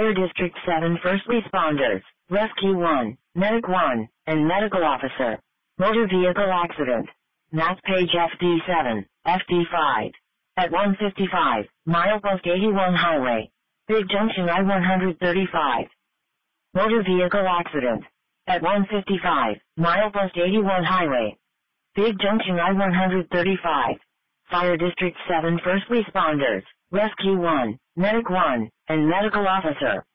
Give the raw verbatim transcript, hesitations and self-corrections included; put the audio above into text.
Fire District seven First Responders, Rescue one, Medic one, and Medical Officer. Motor Vehicle Accident. Map page F D seven, F D five. At one fifty-five, milepost eighty-one highway. Big Junction I one thirty-five. Motor Vehicle Accident. At one fifty-five, milepost eighty-one highway. Big Junction I one thirty-five. Fire District seven First Responders, Rescue one, Medic one, and Medical Officer.